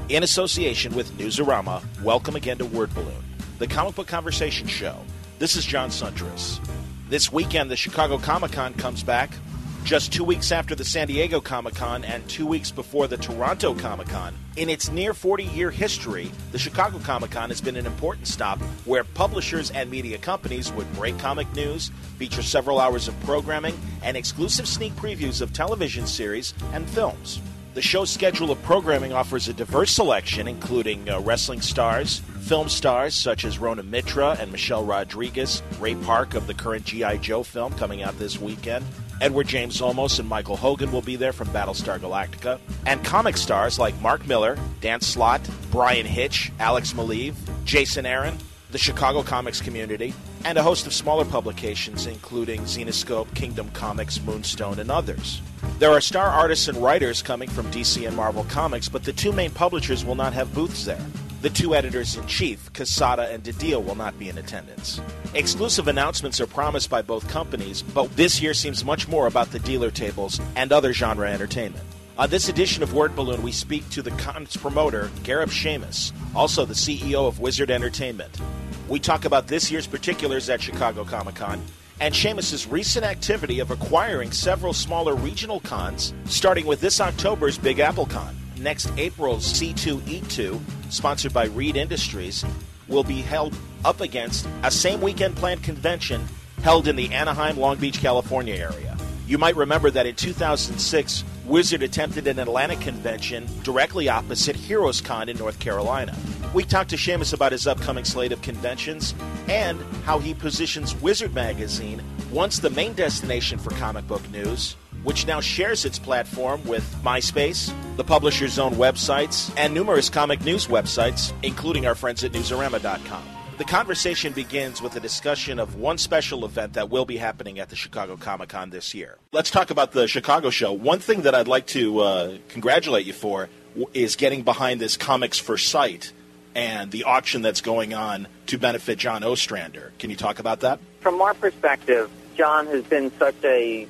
In association with Newsarama, welcome again to Word Balloon, the comic book conversation show. This is John Suntress. This weekend, the Chicago Comic-Con comes back. Just 2 weeks after the San Diego Comic-Con and 2 weeks before the Toronto Comic-Con, in its near 40-year history, the Chicago Comic-Con has been an important stop where publishers and media companies would break comic news, feature several hours of programming, and exclusive sneak previews of television series and films. The show's schedule of programming offers a diverse selection, including wrestling stars, film stars such as Rona Mitra and Michelle Rodriguez, Ray Park of the current G.I. Joe film coming out this weekend, Edward James Olmos and Michael Hogan will be there from Battlestar Galactica, and comic stars like Mark Miller, Dan Slott, Brian Hitch, Alex Maleev, Jason Aaron, the Chicago comics community, and a host of smaller publications including Zenescope, Kingdom Comics, Moonstone, and others. There are star artists and writers coming from DC and Marvel Comics, but the two main publishers will not have booths there. The two editors-in-chief, Quesada and DiDio, will not be in attendance. Exclusive announcements are promised by both companies, but this year seems much more about the dealer tables and other genre entertainment. On this edition of Word Balloon, we speak to the con's promoter, Gareb Shamus, also the CEO of Wizard Entertainment. We talk about this year's particulars at Chicago Comic-Con and Shamus's recent activity of acquiring several smaller regional cons, starting with this October's Big Apple Con. Next April's C2E2, sponsored by Reed Industries, will be held up against a same weekend planned convention held in the Anaheim, Long Beach, California area. You might remember that in 2006, Wizard attempted an Atlantic convention directly opposite Heroes Con in North Carolina. We talked to Shamus about his upcoming slate of conventions and how he positions Wizard Magazine, once the main destination for comic book news, which now shares its platform with MySpace, the publisher's own websites, and numerous comic news websites, including our friends at Newsarama.com. The conversation begins with a discussion of one special event that will be happening at the Chicago Comic-Con this year. Let's talk about the Chicago show. One thing that I'd like to congratulate you for is getting behind this Comics for Sight and the auction that's going on to benefit John Ostrander. Can you talk about that? From our perspective, John has been such a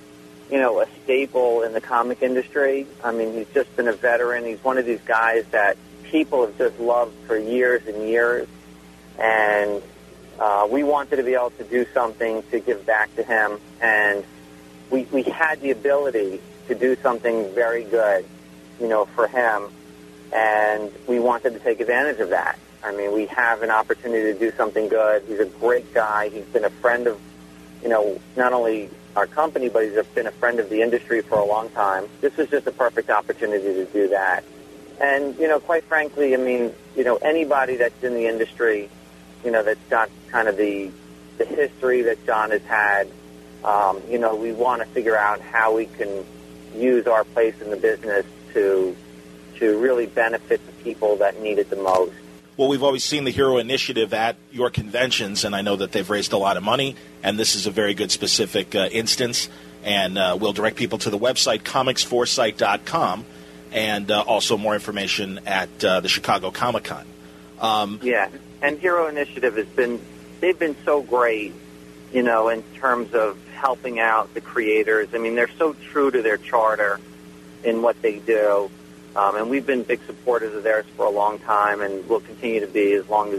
staple in the comic industry. I mean, he's just been a veteran. He's one of these guys that people have just loved for years and years. And we wanted to be able to do something to give back to him. And we had the ability to do something very good, for him. And we wanted to take advantage of that. I mean, we have an opportunity to do something good. He's a great guy. He's been a friend of, not only our company, but he's been a friend of the industry for a long time. This was just a perfect opportunity to do that. And, quite frankly, I mean, anybody that's in the industry, that's got kind of the history that John has had, we want to figure out how we can use our place in the business to really benefit the people that need it the most. Well, we've always seen the Hero Initiative at your conventions, and I know that they've raised a lot of money, and this is a very good specific instance. And we'll direct people to the website, comicsforesight.com, and also more information at the Chicago Comic-Con. Yeah, and Hero Initiative they've been so great, in terms of helping out the creators. I mean, they're so true to their charter in what they do. And we've been big supporters of theirs for a long time, and will continue to be as long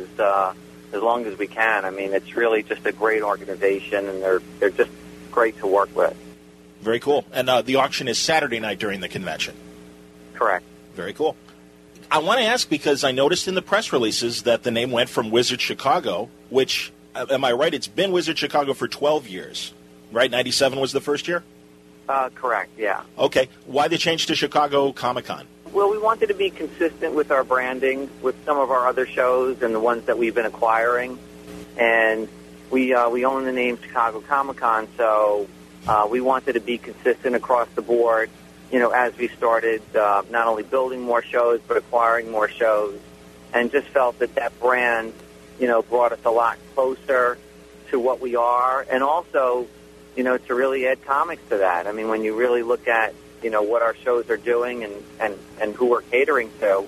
as we can. I mean, it's really just a great organization, and they're just great to work with. Very cool. And the auction is Saturday night during the convention. Correct. Very cool. I want to ask because I noticed in the press releases that the name went from Wizard Chicago, which, am I right? It's been Wizard Chicago for 12 years, right? 97 was the first year? Correct, yeah. Okay. Why the change to Chicago Comic-Con? Well, we wanted to be consistent with our branding with some of our other shows and the ones that we've been acquiring. And we own the name Chicago Comic-Con, so we wanted to be consistent across the board, as we started not only building more shows but acquiring more shows, and just felt that brand, brought us a lot closer to what we are, and also, to really add comics to that. I mean, when you really look at what our shows are doing and who we're catering to,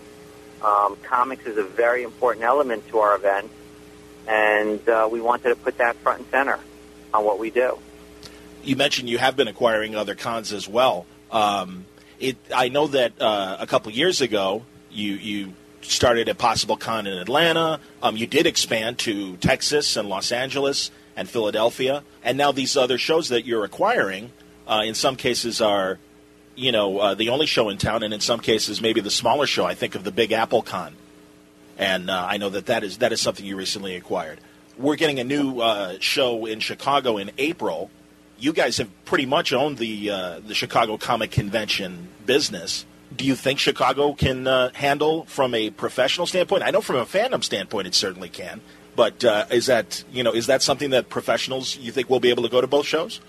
comics is a very important element to our event, and we wanted to put that front and center on what we do. You mentioned you have been acquiring other cons as well. I know that a couple years ago you started a possible con in Atlanta. You did expand to Texas and Los Angeles and Philadelphia. And now these other shows that you're acquiring, in some cases are, the only show in town, and in some cases maybe the smaller show. I think of the Big Apple Con. And I know that is something you recently acquired. We're getting a new show in Chicago in April. You guys have pretty much owned the Chicago Comic Convention business. Do you think Chicago can handle from a professional standpoint? I know from a fandom standpoint it certainly can. But is that something that professionals you think will be able to go to both shows?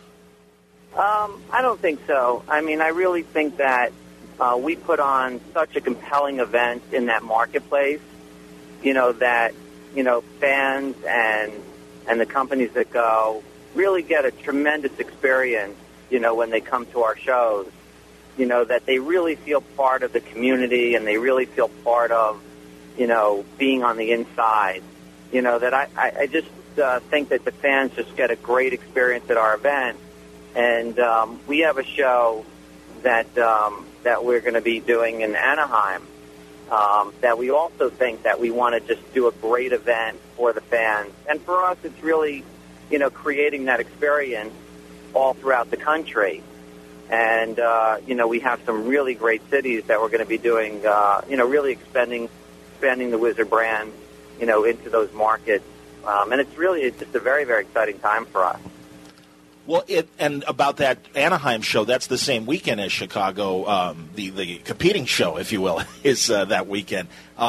I don't think so. I mean, I really think that we put on such a compelling event in that marketplace, that fans and the companies that go really get a tremendous experience, when they come to our shows, that they really feel part of the community and they really feel part of, being on the inside. That I just think that the fans just get a great experience at our event. And we have a show that we're going to be doing in Anaheim that we also think that we want to just do a great event for the fans. And for us, it's really, creating that experience all throughout the country. And, we have some really great cities that we're going to be doing, really expanding the Wizard brand, into those markets. And it's just a very, very exciting time for us. Well, and about that Anaheim show, that's the same weekend as Chicago. The competing show, if you will, is that weekend.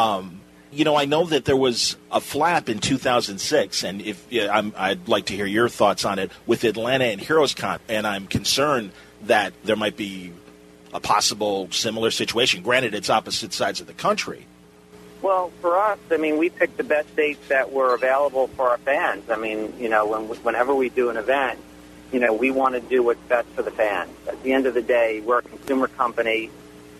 I know that there was a flap in 2006, and I'd like to hear your thoughts on it with Atlanta and HeroesCon, and I'm concerned that there might be a possible similar situation. Granted, it's opposite sides of the country. Well, for us, I mean, we picked the best dates that were available for our fans. I mean, whenever we do an event, we want to do what's best for the fans. At the end of the day, we're a consumer company.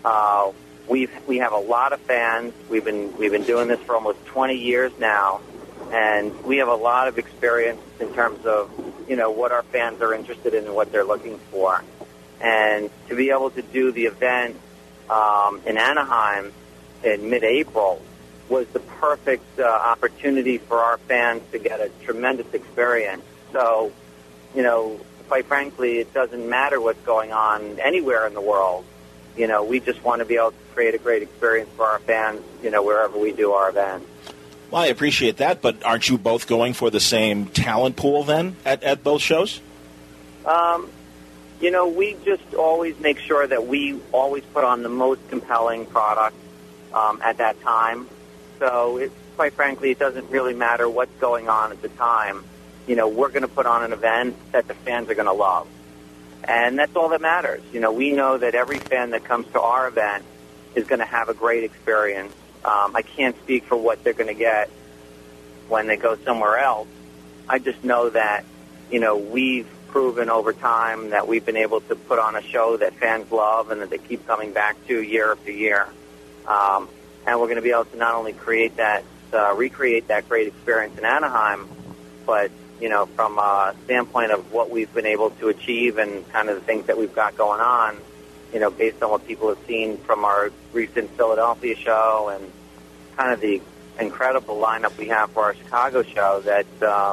We have a lot of fans. We've been doing this for almost 20 years now, and we have a lot of experience in terms of what our fans are interested in and what they're looking for. And to be able to do the event in Anaheim in mid-April was the perfect opportunity for our fans to get a tremendous experience. So, quite frankly, it doesn't matter what's going on anywhere in the world. We just want to be able to create a great experience for our fans, wherever we do our events. Well, I appreciate that, but aren't you both going for the same talent pool then at both shows? We just always make sure that we always put on the most compelling product at that time. So, quite frankly, it doesn't really matter what's going on at the time. We're going to put on an event that the fans are going to love. And that's all that matters. We know that every fan that comes to our event is going to have a great experience. I can't speak for what they're going to get when they go somewhere else. I just know that, we've proven over time that we've been able to put on a show that fans love and that they keep coming back to year after year. And we're going to be able to not only recreate that great experience in Anaheim, but from a standpoint of what we've been able to achieve and kind of the things that we've got going on, based on what people have seen from our recent Philadelphia show and kind of the incredible lineup we have for our Chicago show, that,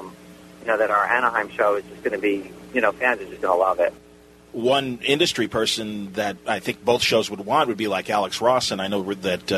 that our Anaheim show is just going to be, fans are just going to love it. One industry person that I think both shows would want would be like Alex Ross, and I know that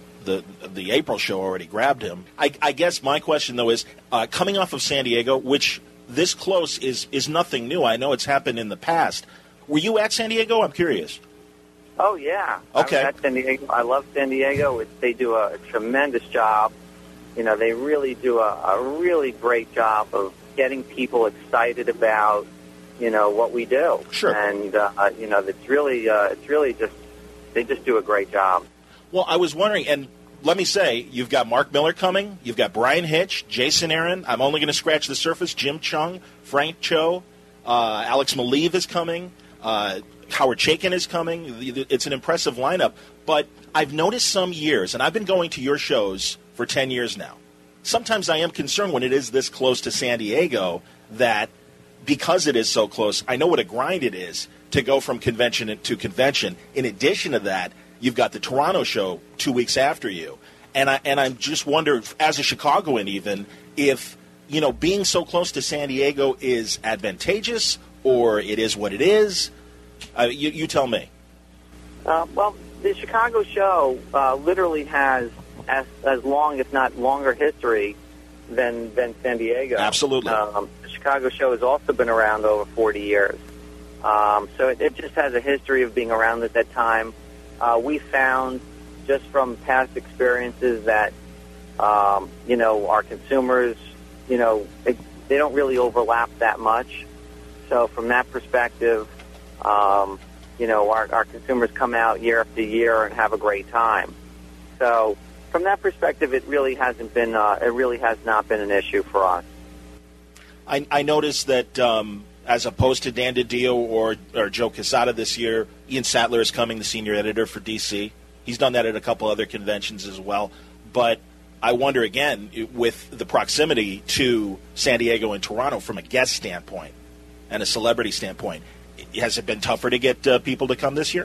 the April show already grabbed him. I guess my question, though, is coming off of San Diego, which this close is nothing new. I know it's happened in the past. Were you at San Diego? I'm curious. Oh, yeah. Okay. I was at San Diego. I love San Diego. They do a tremendous job. They really do a really great job of getting people excited about, what we do. Sure. And, it's really just, they just do a great job. Well, I was wondering, and let me say, you've got Mark Miller coming, you've got Brian Hitch, Jason Aaron, I'm only going to scratch the surface, Jim Chung, Frank Cho, Alex Maleev is coming, Howard Chaykin is coming. It's an impressive lineup, but I've noticed some years, and I've been going to your shows for 10 years now, sometimes I am concerned when it is this close to San Diego that because it is so close, I know what a grind it is to go from convention to convention. In addition to that, you've got the Toronto show 2 weeks after you. And I'm just wondering, as a Chicagoan even, if, being so close to San Diego is advantageous or it is what it is. You tell me. Well, the Chicago show literally has as long, if not longer, history than San Diego. Absolutely. The Chicago show has also been around over 40 years. So it just has a history of being around at that time. We found, just from past experiences, that, our consumers, they don't really overlap that much. So from that perspective, our consumers come out year after year and have a great time. So from that perspective, it really has not been an issue for us. I noticed that as opposed to Dan DiDio or Joe Quesada this year, Ian Sattler is coming, the senior editor for DC. He's done that at a couple other conventions as well. But I wonder, again, with the proximity to San Diego and Toronto from a guest standpoint and a celebrity standpoint, has it been tougher to get people to come this year?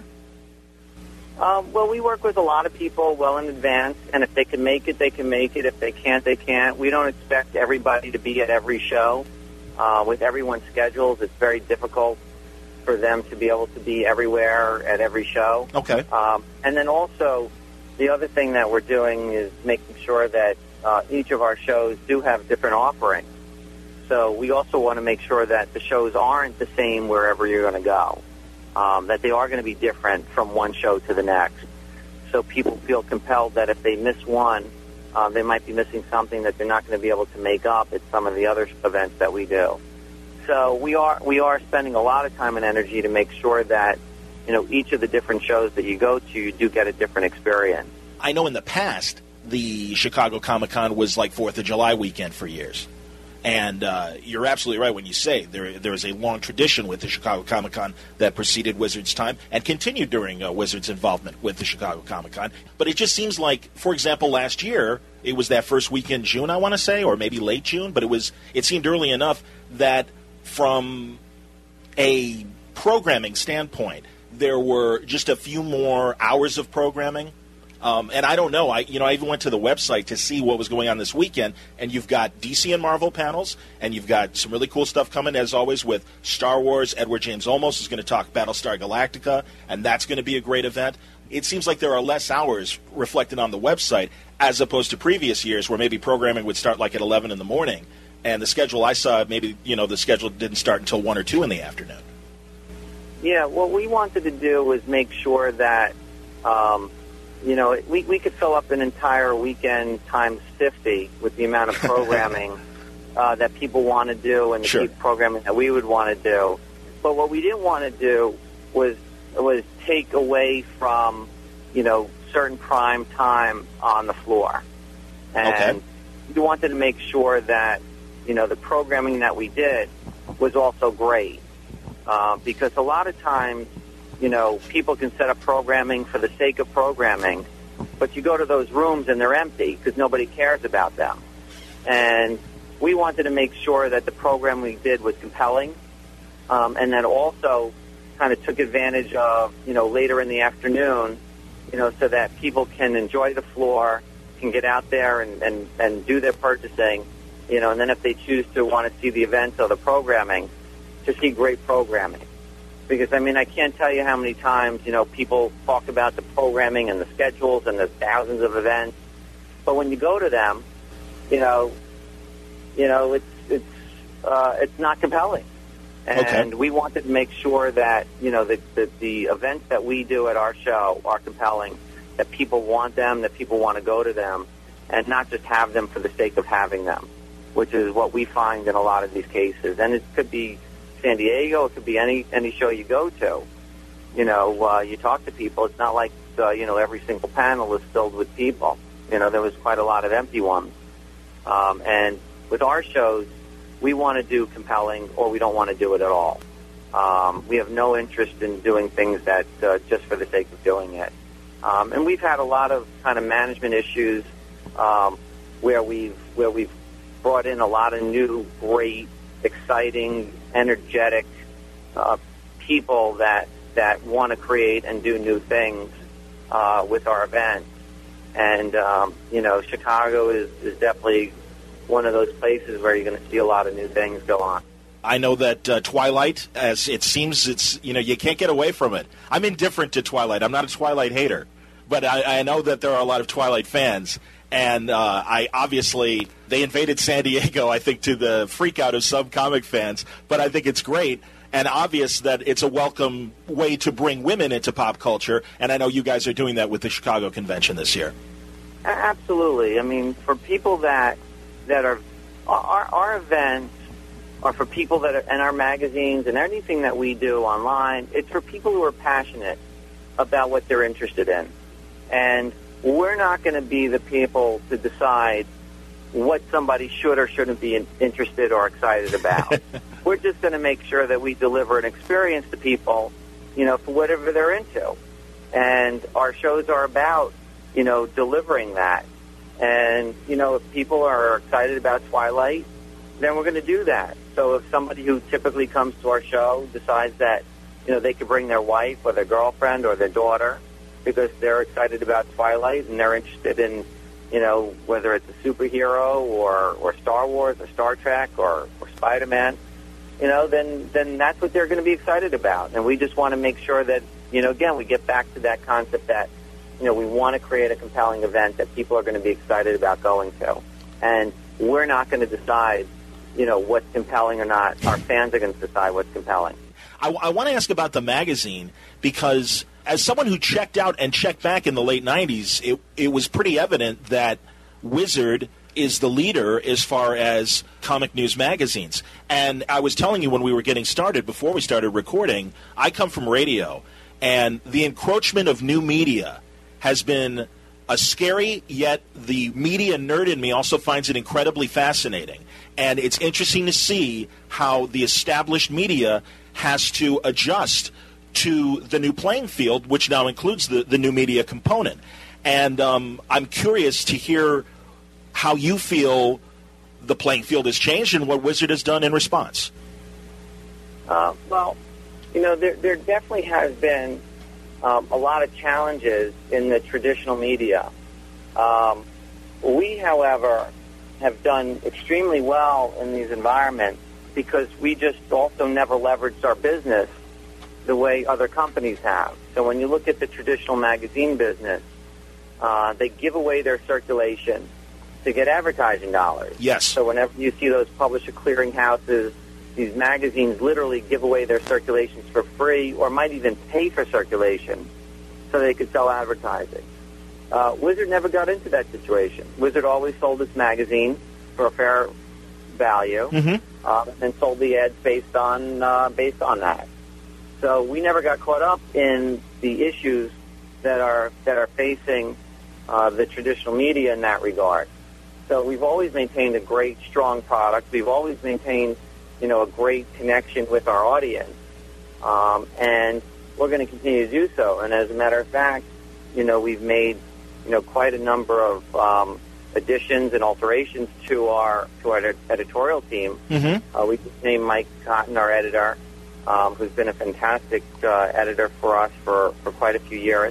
Well, we work with a lot of people well in advance, and if they can make it, they can make it. If they can't, they can't. We don't expect everybody to be at every show. With everyone's schedules, it's very difficult for them to be able to be everywhere at every show. Okay. And then also, the other thing that we're doing is making sure that each of our shows do have different offerings. So we also want to make sure that the shows aren't the same wherever you're going to go, that they are going to be different from one show to the next. So people feel compelled that if they miss one, they might be missing something that they're not going to be able to make up at some of the other events that we do. So we are spending a lot of time and energy to make sure that, each of the different shows that you go to, you do get a different experience. I know in the past, the Chicago Comic-Con was like 4th of July weekend for years. And you're absolutely right when you say there is a long tradition with the Chicago Comic-Con that preceded Wizards' time and continued during Wizards' involvement with the Chicago Comic-Con. But it just seems like, for example, last year, it was that first week in June, I want to say, or maybe late June, but it seemed early enough that from a programming standpoint, there were just a few more hours of programming. And I don't know. I even went to the website to see what was going on this weekend, and you've got DC and Marvel panels, and you've got some really cool stuff coming, as always, with Star Wars. Edward James Olmos is going to talk Battlestar Galactica, and that's going to be a great event. It seems like there are less hours reflected on the website as opposed to previous years where maybe programming would start like at 11 in the morning, and the schedule I saw, maybe, the schedule didn't start until 1 or 2 in the afternoon. Yeah, what we wanted to do was make sure that we could fill up an entire weekend times 50 with the amount of programming that people want to do and the programming that we would want to do. But what we didn't want to do was take away from, certain prime time on the floor. And we wanted to make sure that, the programming that we did was also great. Because a lot of times, people can set up programming for the sake of programming, but you go to those rooms and they're empty because nobody cares about them. And we wanted to make sure that the program we did was compelling, and that also kind of took advantage of, later in the afternoon, so that people can enjoy the floor, can get out there and do their purchasing, and then if they choose to want to see the events or the programming, to see great programming. Because, I can't tell you how many times, people talk about the programming and the schedules and the thousands of events. But when you go to them, it's not compelling. And we wanted to make sure that, the events that we do at our show are compelling, that people want them, that people want to go to them, and not just have them for the sake of having them, which is what we find in a lot of these cases. And it could be San Diego, it could be any show you go to. You talk to people. It's not like, every single panel is filled with people. There was quite a lot of empty ones. And with our shows, we want to do compelling or we don't want to do it at all. We have no interest in doing things that just for the sake of doing it. And we've had a lot of kind of management issues where we've brought in a lot of new, great, exciting, energetic people that want to create and do new things with our events. And, Chicago is definitely one of those places where you're going to see a lot of new things go on. I know that Twilight, as it seems, you can't get away from it. I'm indifferent to Twilight. I'm not a Twilight hater, but I know that there are a lot of Twilight fans. And they invaded San Diego, I think, to the freak out of some comic fans. But I think it's great and obvious that it's a welcome way to bring women into pop culture. And I know you guys are doing that with the Chicago convention this year. Absolutely. I mean, for people that are our events are for people that are in our magazines and anything that we do online. It's for people who are passionate about what they're interested in. And we're not going to be the people to decide what somebody should or shouldn't be interested or excited about. We're just going to make sure that we deliver an experience to people, for whatever they're into. And our shows are about, delivering that. And, if people are excited about Twilight, then we're going to do that. So if somebody who typically comes to our show decides that, they could bring their wife or their girlfriend or their daughter because they're excited about Twilight and they're interested in, whether it's a superhero or Star Wars or Star Trek or Spider-Man, then that's what they're going to be excited about. And we just want to make sure that, again, we get back to that concept that, we want to create a compelling event that people are going to be excited about going to. And we're not going to decide, what's compelling or not. Our fans are going to decide what's compelling. I want to ask about the magazine because as someone who checked out and checked back in the late 90s, it was pretty evident that Wizard is the leader as far as comic news magazines. And I was telling you when we were getting started, before we started recording, I come from radio, and the encroachment of new media has been a scary, yet the media nerd in me also finds it incredibly fascinating. And it's interesting to see how the established media has to adjust to the new playing field, which now includes the new media component. And I'm curious to hear how you feel the playing field has changed and what Wizard has done in response. There definitely has been a lot of challenges in the traditional media. We, however, have done extremely well in these environments because we just also never leveraged our business the way other companies have. So when you look at the traditional magazine business, they give away their circulation to get advertising dollars. Yes. So whenever you see those publisher clearinghouses, these magazines literally give away their circulations for free or might even pay for circulation so they could sell advertising. Wizard never got into that situation. Wizard always sold its magazine for a fair value and sold the ads based on that. So we never got caught up in the issues that are facing the traditional media in that regard. So we've always maintained a great, strong product. We've always maintained, a great connection with our audience, and we're going to continue to do so. And as a matter of fact, we've made, quite a number of additions and alterations to our editorial team. We just named Mike Cotton our editor, who's been a fantastic editor for us for quite a few years.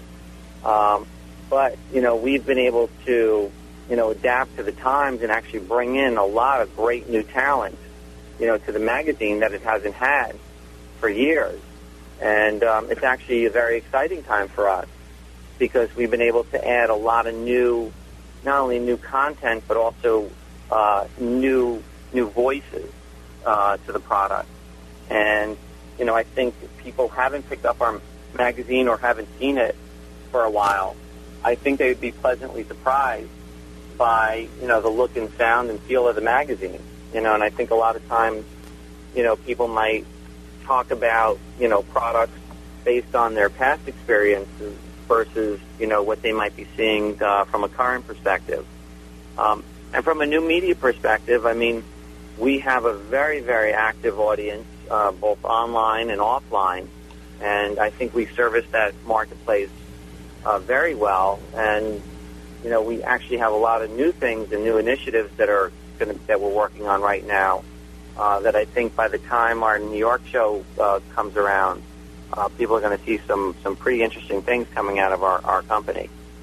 But we've been able to adapt to the times and actually bring in a lot of great new talent, to the magazine that it hasn't had for years. And it's actually a very exciting time for us because we've been able to add a lot of not only new content, but also new voices to the product. And, I think if people haven't picked up our magazine or haven't seen it for a while, I think they would be pleasantly surprised by, the look and sound and feel of the magazine. And I think a lot of times, people might talk about, products based on their past experiences versus, what they might be seeing from a current perspective. And from a new media perspective, we have a very, very active audience, both online and offline. And I think we service that marketplace very well. And, we actually have a lot of new things and new initiatives that we're working on right now that I think by the time our New York show comes around, people are going to see some pretty interesting things coming out of our company.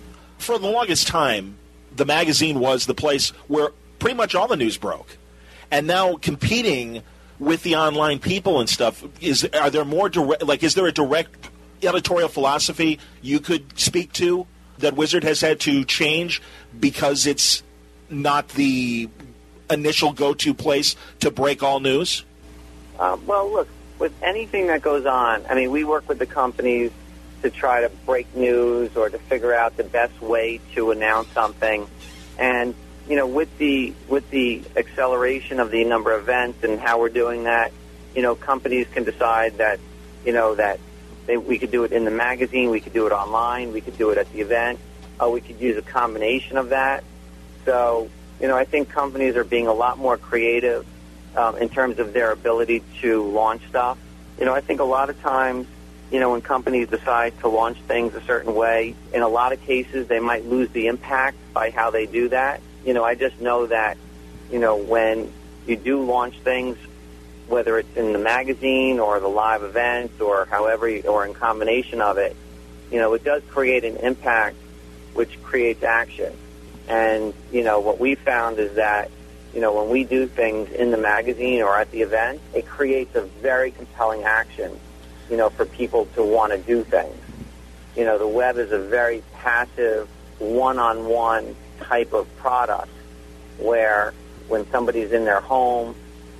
for the longest time, the magazine was the place where pretty much all the news broke. And now competing with the online people and stuff, are there more direct, like, is there a direct editorial philosophy you could speak to that Wizard has had to change because it's not the initial go-to place to break all news? Well, look, with anything that goes on, I mean, we work with the companies to try to break news or to figure out the best way to announce something. And, you know, with the acceleration of the number of events and how we're doing that, you know, companies can decide that, you know, that we could do it in the magazine, we could do it online, we could do it at the event, we could use a combination of that. So, you know, I think companies are being a lot more creative in terms of their ability to launch stuff. You know, I think a lot of times, you know, when companies decide to launch things a certain way, in a lot of cases they might lose the impact by how they do that. You know, I just know that, you know, when you do launch things, whether it's in the magazine or the live event or however, or in combination of it, you know, it does create an impact which creates action. And, you know, what we found is that, you know, when we do things in the magazine or at the event, it creates a very compelling action, you know, for people to want to do things. You know, the web is a very passive, one-on-one type of product where when somebody's in their home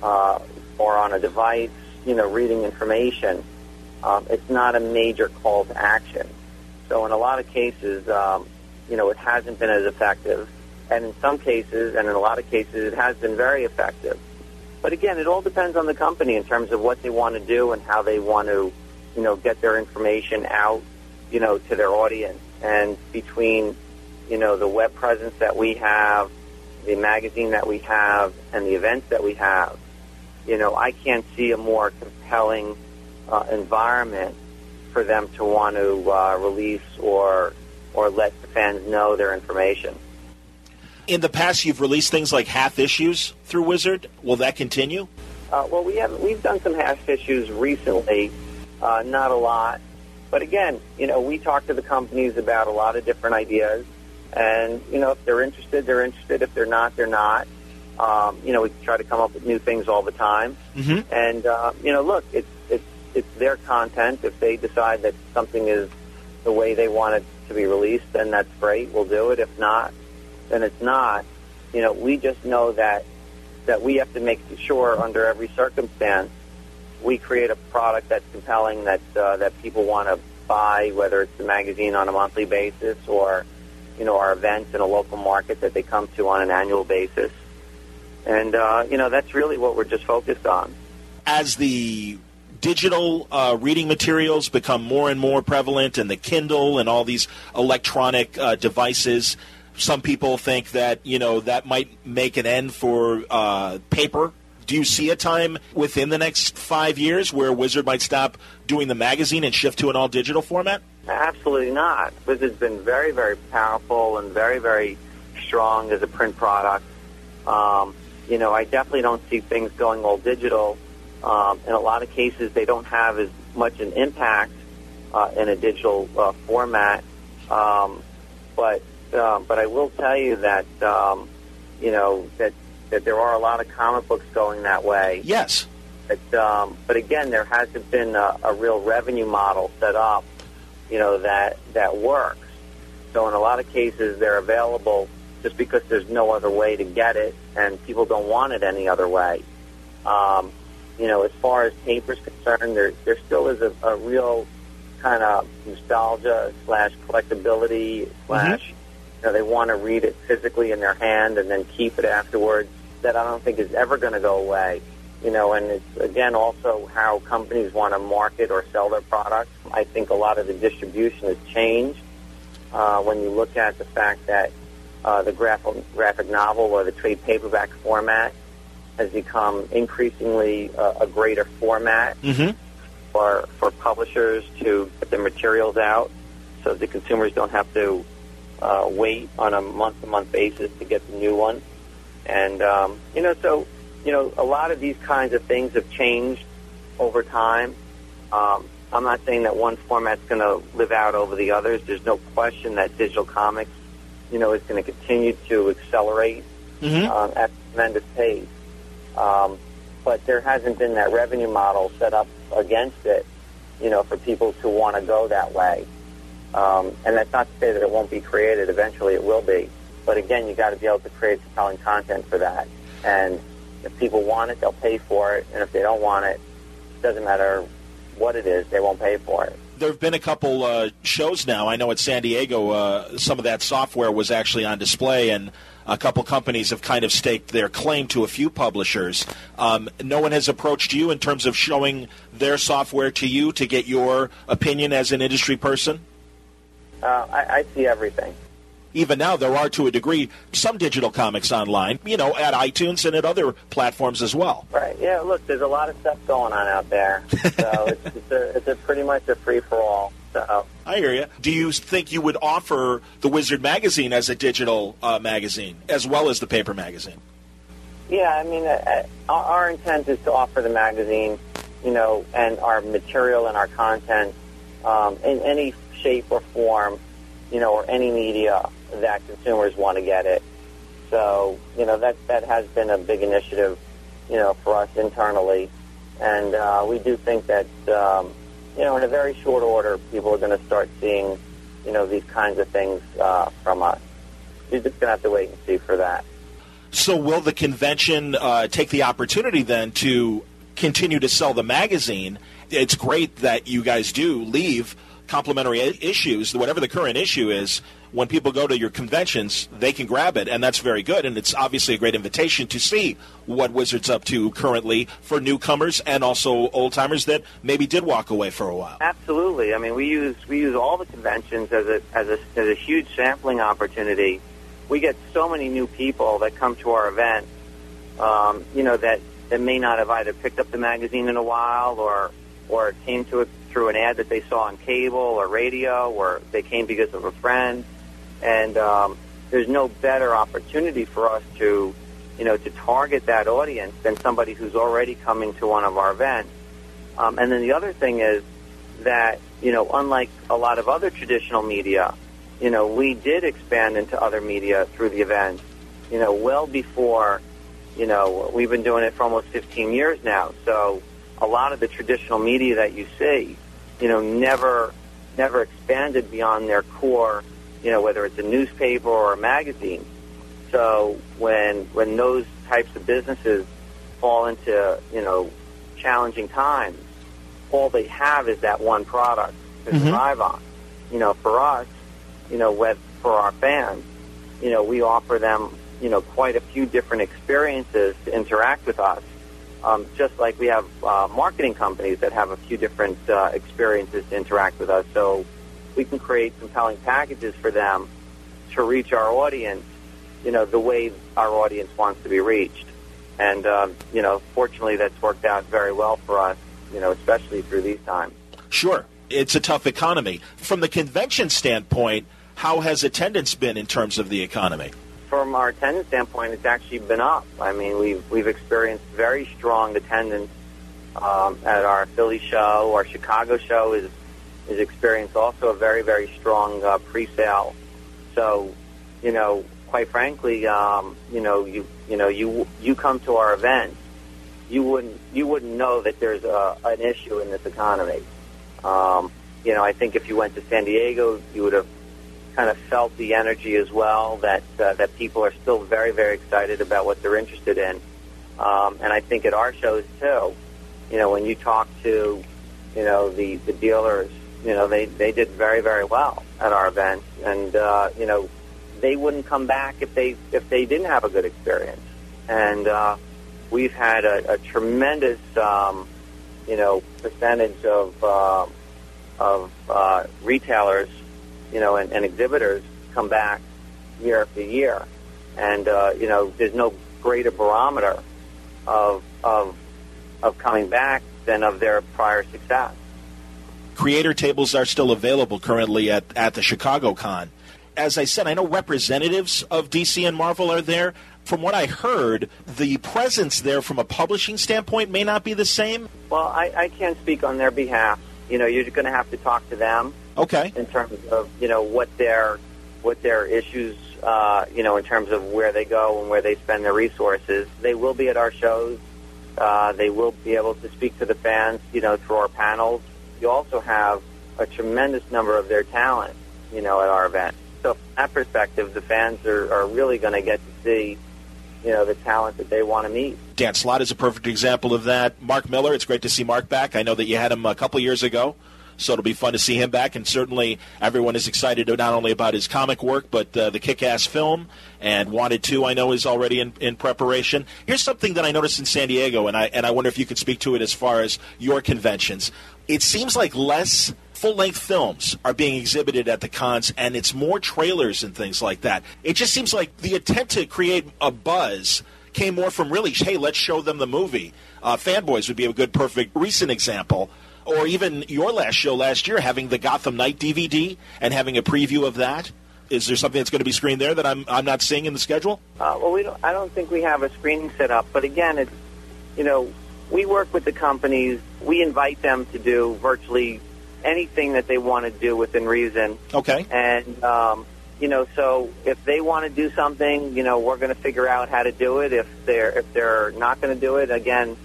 or on a device, you know, reading information, it's not a major call to action. So in a lot of cases, you know, it hasn't been as effective. And in some cases, and in a lot of cases, it has been very effective. But again, it all depends on the company in terms of what they want to do and how they want to, you know, get their information out, you know, to their audience. And between, you know, the web presence that we have, the magazine that we have, and the events that we have, you know, I can't see a more compelling environment for them to want to release or let the fans know their information. In the past, you've released things like half issues through Wizard. Will that continue? Well, we've done some half issues recently, not a lot. But again, you know, we talk to the companies about a lot of different ideas. And, you know, if they're interested, they're interested. If they're not, they're not. You know, we try to come up with new things all the time. Mm-hmm. And, you know, look, it's their content. If they decide that something is the way they want it to be released, then that's great. We'll do it. If not, then it's not. You know, we just know that we have to make sure under every circumstance we create a product that's compelling, that people want to buy, whether it's the magazine on a monthly basis or, you know, our events in a local market that they come to on an annual basis. And, you know, that's really what we're just focused on. As the digital reading materials become more and more prevalent, and the Kindle and all these electronic devices, some people think that, you know, that might make an end for paper. Do you see a time within the next 5 years where Wizard might stop doing the magazine and shift to an all-digital format? Absolutely not. Wizard's been very, very powerful and very, very strong as a print product. You know, I definitely don't see things going all digital. In a lot of cases, they don't have as much an impact in a digital format. But I will tell you that, you know, that there are a lot of comic books going that way. Yes. But again, there hasn't been a real revenue model set up, you know, that works. So in a lot of cases, they're available just because there's no other way to get it, and people don't want it any other way. You know, as far as paper's concerned, there still is a real kind of nostalgia / collectability / you know, they want to read it physically in their hand and then keep it afterwards. That I don't think is ever going to go away. You know, and it's, again, also how companies want to market or sell their products. I think a lot of the distribution has changed when you look at the fact that the graphic novel or the trade paperback format has become increasingly a greater format for publishers to get their materials out so the consumers don't have to wait on a month-to-month basis to get the new one. And, you know, so, you know, a lot of these kinds of things have changed over time. I'm not saying that one format's going to live out over the others. There's no question that digital comics is going to continue to accelerate at a tremendous pace. But there hasn't been that revenue model set up against it, for people to want to go that way. And that's not to say that it won't be created. Eventually it will be. But again, you got to be able to create compelling content for that. And if people want it, they'll pay for it. And if they don't want it, it doesn't matter what it is, they won't pay for it. There have been a couple shows now. I know at San Diego, some of that software was actually on display, and a couple companies have kind of staked their claim to a few publishers. No one has approached you in terms of showing their software to you to get your opinion as an industry person? I see everything. Even now, there are, to a degree, some digital comics online, at iTunes and at other platforms as well. Right. Yeah, look, there's a lot of stuff going on out there. So it's a pretty much a free-for-all. So. I hear you. Do you think you would offer the Wizard magazine as a digital magazine, as well as the paper magazine? Yeah, I mean, our intent is to offer the magazine, and our material and our content in any shape or form, or any media that consumers want to get it. So, that has been a big initiative, for us internally. And we do think that, in a very short order, people are going to start seeing, these kinds of things from us. You're just going to have to wait and see for that. So will the convention take the opportunity then to continue to sell the magazine? It's great that you guys do leave complimentary issues, whatever the current issue is. When people go to your conventions, they can grab it, and that's very good. And it's obviously a great invitation to see what Wizard's up to currently for newcomers and also old-timers that maybe did walk away for a while. Absolutely. I mean, we use all the conventions as a huge sampling opportunity. We get so many new people that come to our event, that may not have either picked up the magazine in a while or came to it through an ad that they saw on cable or radio, or they came because of a friend. And there's no better opportunity for us to target that audience than somebody who's already coming to one of our events. And then the other thing is that, unlike a lot of other traditional media, we did expand into other media through the event, well before, we've been doing it for almost 15 years now. So a lot of the traditional media that you see, never expanded beyond their core, whether it's a newspaper or a magazine. So when those types of businesses fall into, challenging times, all they have is that one product to survive on. For us, for our fans, we offer them, quite a few different experiences to interact with us. Just like we have marketing companies that have a few different experiences to interact with us. So we can create compelling packages for them to reach our audience, the way our audience wants to be reached. And, fortunately that's worked out very well for us, especially through these times. Sure. It's a tough economy. From the convention standpoint, how has attendance been in terms of the economy? From our attendance standpoint, it's actually been up. I mean, we've experienced very strong attendance at our Philly show. Our Chicago show is experienced also a very, very strong pre-sale. So, quite frankly, you come to our event, you wouldn't know that there's an issue in this economy. I think if you went to San Diego, you would have kind of felt the energy as well, that people are still very, very excited about what they're interested in. And I think at our shows, too, when you talk to, the dealers, they did very, very well at our event. And, they wouldn't come back if they didn't have a good experience. And we've had a tremendous, percentage of retailers, and exhibitors come back year after year. And, there's no greater barometer of coming back than of their prior success. Creator tables are still available currently at the Chicago Con. As I said, I know representatives of DC and Marvel are there. From what I heard, the presence there from a publishing standpoint may not be the same. Well, I can't speak on their behalf. You're going to have to talk to them. Okay. In terms of, what their issues in terms of where they go and where they spend their resources. They will be at our shows. They will be able to speak to the fans, through our panels. You also have a tremendous number of their talent, at our event. So from that perspective, the fans are really going to get to see, the talent that they want to meet. Dan Slott is a perfect example of that. Mark Miller, it's great to see Mark back. I know that you had him a couple years ago, so it'll be fun to see him back. And certainly everyone is excited not only about his comic work, but the Kick-Ass film. And Wanted 2, I know, is already in preparation. Here's something that I noticed in San Diego, and I wonder if you could speak to it as far as your conventions. It seems like less full-length films are being exhibited at the cons, and it's more trailers and things like that. It just seems like the attempt to create a buzz came more from really, hey, let's show them the movie. Fanboys would be a good, perfect, recent example. Or even your last show last year, having the Gotham Knight DVD and having a preview of that. Is there something that's going to be screened there that I'm not seeing in the schedule? I don't think we have a screening set up. But again, it's, we work with the companies. We invite them to do virtually anything that they want to do within reason. Okay. And, so if they want to do something, we're going to figure out how to do it. If they're not going to do it, again,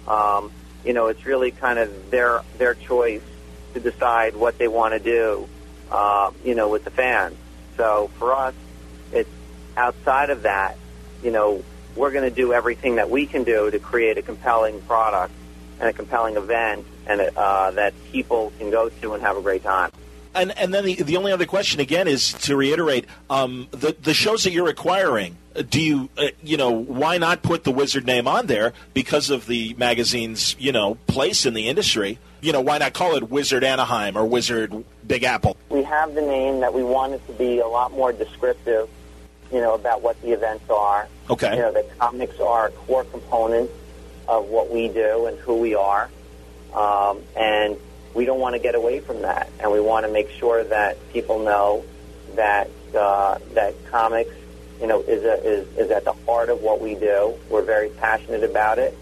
it's really kind of their choice to decide what they want to do, with the fans. So for us, it's outside of that, we're going to do everything that we can do to create a compelling product and a compelling event and that people can go to and have a great time. And then the only other question, again, is to reiterate, the shows that you're acquiring, do you, why not put the Wizard name on there because of the magazine's, place in the industry? Why not call it Wizard Anaheim or Wizard Big Apple? We have the name that we want it to be a lot more descriptive, about what the events are. Okay. The comics are a core component of what we do and who we are. And we don't want to get away from that. And we want to make sure that people know that that comics, is at the heart of what we do. We're very passionate about it.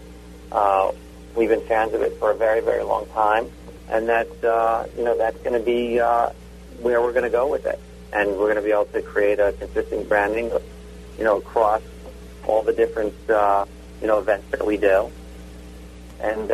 We've been fans of it for a very, very long time. And that's going to be where we're going to go with it. And we're going to be able to create a consistent branding, across all the different, events that we do. And,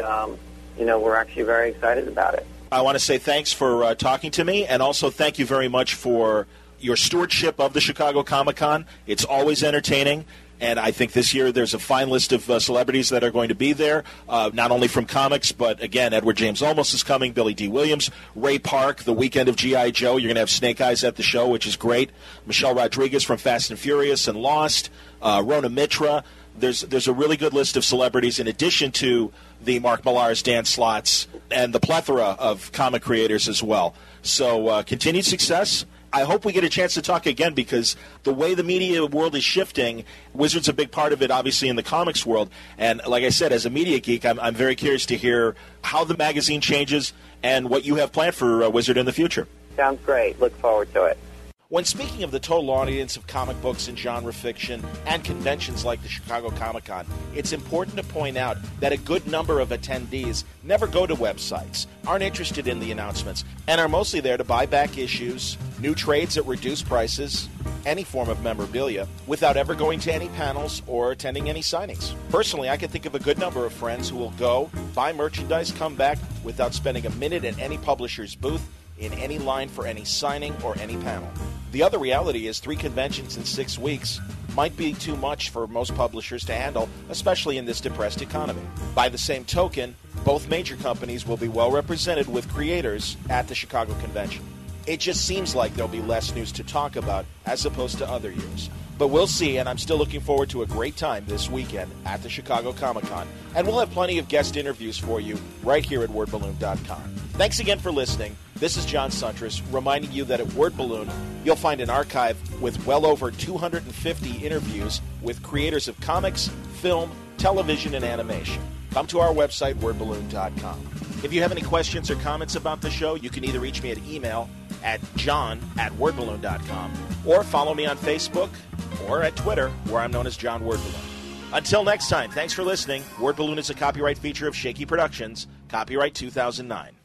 we're actually very excited about it. I want to say thanks for talking to me, and also thank you very much for your stewardship of the Chicago Comic-Con. It's always entertaining. And I think this year there's a fine list of celebrities that are going to be there, not only from comics, but, again, Edward James Olmos is coming, Billy D. Williams, Ray Park, the weekend of G.I. Joe. You're going to have Snake Eyes at the show, which is great. Michelle Rodriguez from Fast and Furious and Lost, Rona Mitra. There's a really good list of celebrities in addition to the Mark Millars, Dan Slotts, and the plethora of comic creators as well. So continued success. I hope we get a chance to talk again because the way the media world is shifting, Wizard's a big part of it, obviously, in the comics world. And like I said, as a media geek, I'm very curious to hear how the magazine changes and what you have planned for Wizard in the future. Sounds great. Look forward to it. When speaking of the total audience of comic books and genre fiction and conventions like the Chicago Comic-Con, it's important to point out that a good number of attendees never go to websites, aren't interested in the announcements, and are mostly there to buy back issues, new trades at reduced prices, any form of memorabilia, without ever going to any panels or attending any signings. Personally, I can think of a good number of friends who will go, buy merchandise, come back without spending a minute at any publisher's booth, in any line for any signing or any panel. The other reality is 3 conventions in 6 weeks might be too much for most publishers to handle, especially in this depressed economy. By the same token, both major companies will be well represented with creators at the Chicago Convention. It just seems like there'll be less news to talk about as opposed to other years. But we'll see, and I'm still looking forward to a great time this weekend at the Chicago Comic-Con. And we'll have plenty of guest interviews for you right here at wordballoon.com. Thanks again for listening. This is John Suntress, reminding you that at Word Balloon, you'll find an archive with well over 250 interviews with creators of comics, film, television, and animation. Come to our website, wordballoon.com. If you have any questions or comments about the show, you can either reach me at email at john@wordballoon.com or follow me on Facebook or at Twitter, where I'm known as John Wordballoon. Until next time, thanks for listening. Word Balloon is a copyright feature of Shaky Productions, copyright 2009.